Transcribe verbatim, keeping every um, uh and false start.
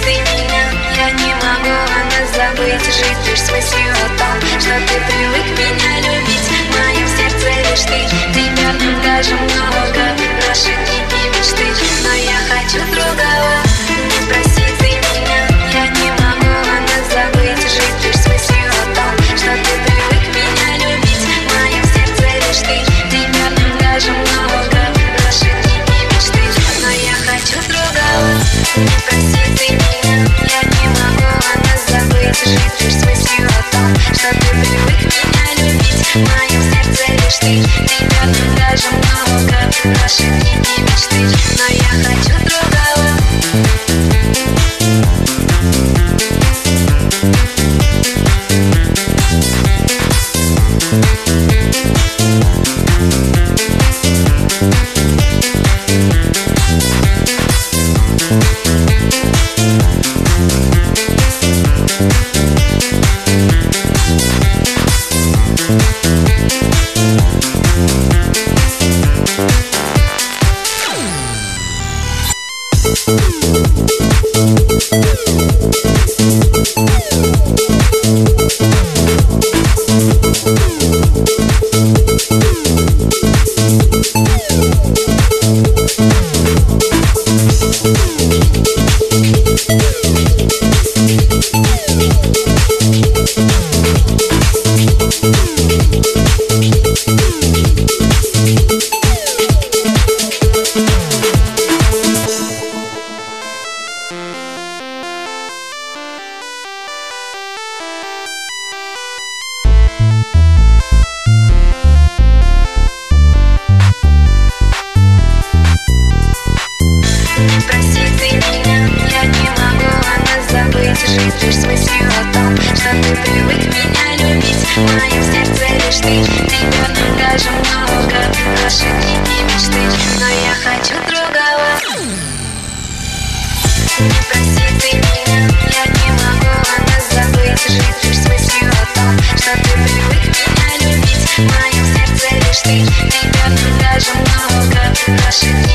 ты меня, я не могу о нас забыть. Жить лишь с мыслью о том, что ты привык меня любить. В моем сердце лишь ты, тебя в нем даже много. Наши дни и мечты, но я хочу другого. Не проси ты меня, я не могу о нас забыть. Жить лишь с мыслью о том, что ты привык меня любить. В моем сердце лишь ты, тебя в нем даже много. Наши дни и мечты, но я хочу другого. Не проси ты меня, я не могу о нас забыть. Жить лишь с мыслью о том, что ты привык меня любить. В моем сердце лишь ты, тебя в нем даже много. Наши дни и мечты, но я хочу другого. Прости ты меня, я не могу о нас забыть. Жить лишь с мыслью о том, что ты привык меня любить. В моем сердце лишь ты, тебя в нем даже много. Наши дни и мечты, но я хочу другого. Не проси ты меня, я не могу о нас забыть. Жить лишь с мыслью о том, что ты привык меня любить. В моем сердце лишь ты, тебя в нем даже много. Наши дни